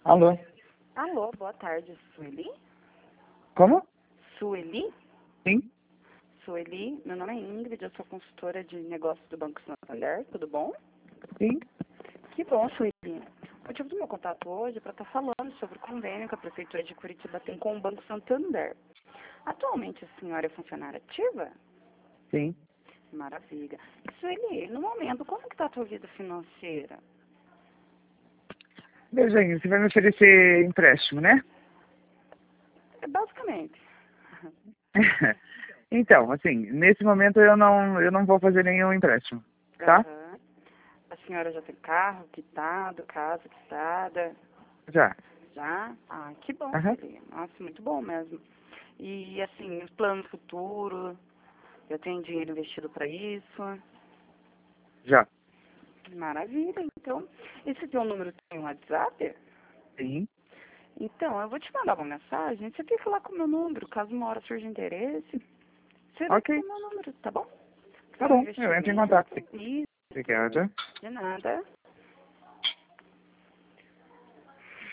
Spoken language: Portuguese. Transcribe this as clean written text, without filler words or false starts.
Alô? Alô, boa tarde, Sueli? Como? Sueli? Sim? Sueli, meu nome é Ingrid, eu sou consultora de negócios do Banco Santander, tudo bom? Sim? Que bom, Sueli. O motivo do meu contato hoje é para estar falando sobre o convênio que a Prefeitura de Curitiba tem com o Banco Santander. Atualmente a senhora é funcionária ativa? Sim. Maravilha. Sueli, no momento, como que está a tua vida financeira? Veja aí, você vai me oferecer empréstimo, né? Basicamente. Então, assim, nesse momento eu não vou fazer nenhum empréstimo, tá? Aham. A senhora já tem carro quitado, casa quitada? Já. Já? Ah, que bom, Aham. Sueli. Nossa, muito bom mesmo. E, assim, os planos futuros, eu tenho dinheiro investido para isso. Já. Maravilha, então. Esse teu número tem um WhatsApp? Sim. Então, eu vou te mandar uma mensagem, você fica lá com o meu número, caso uma hora surja interesse. Você vai ter Ok. meu número, tá bom? Tá Para um bom, eu entro em contato. investimento. Isso, Obrigada. de nada.